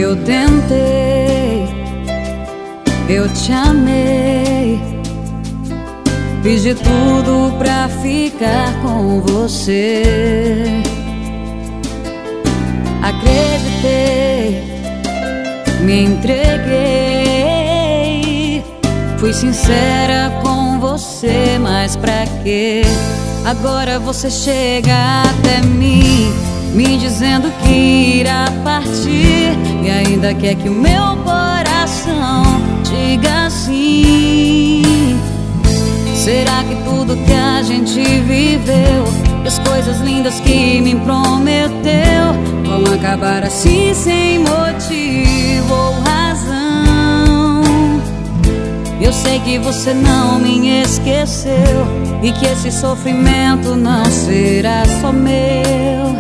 Eu tentei, eu te amei, fiz de tudo pra ficar com você. Acreditei, me entreguei, fui sincera com você, mas pra quê? Agora você chega até mim, me dizendo que irá partir, e ainda quer que o meu coração diga sim. Será que tudo que a gente viveu e as coisas lindas que me prometeu vão acabar assim sem motivo ou razão? Eu sei que você não me esqueceu e que esse sofrimento não será só meu.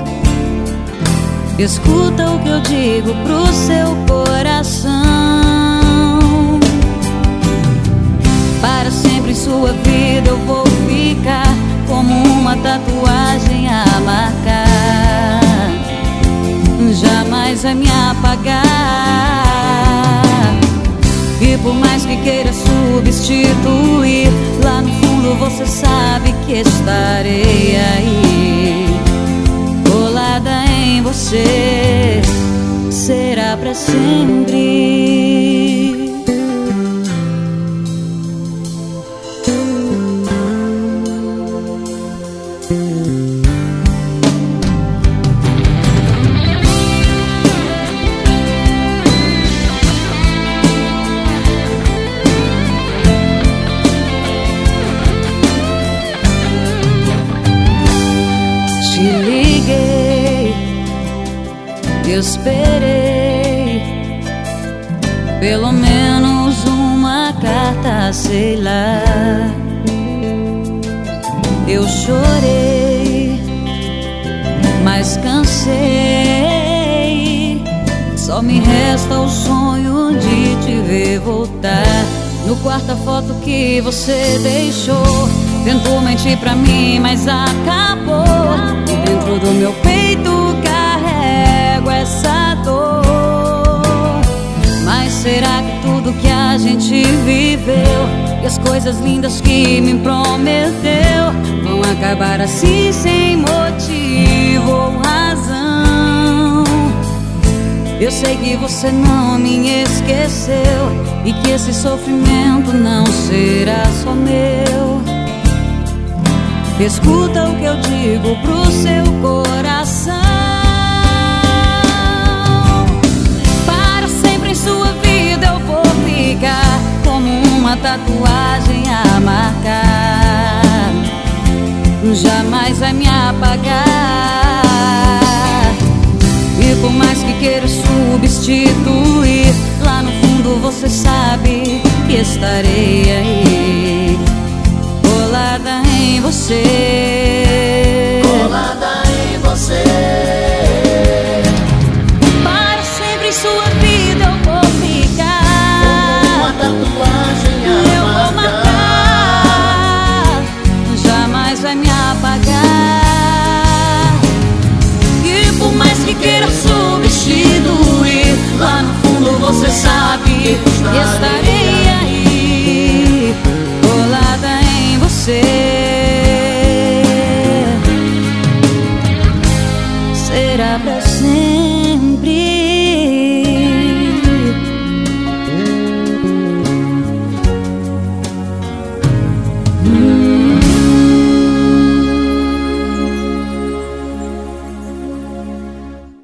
Escuta o que eu digo pro seu coração. Para sempre em sua vida eu vou ficar, como uma tatuagem a marcar, jamais vai me apagar. E por mais que queira substituir, lá no fundo você sabe que estarei aí, colada em você, será pra sempre. Te liguei, eu esperei pelo menos uma carta, sei lá. Eu chorei, mas cansei, só me resta o sonho de te ver voltar. No quarto a foto que você deixou, tentou mentir pra mim, mas acabou. E dentro do meu peito carrego essa dor. Mas será que tudo que a gente viveu e as coisas lindas que me prometeu vão acabar assim sem motivo ou razão? Eu sei que você não me esqueceu e que esse sofrimento não será só meu. Escuta o que eu digo pro seu coração. Para sempre em sua vida eu vou ficar, como uma tatuagem a marcar, jamais vai me apagar. E por mais que queira substituir, lá no fundo você sabe que estarei aí, colada em você.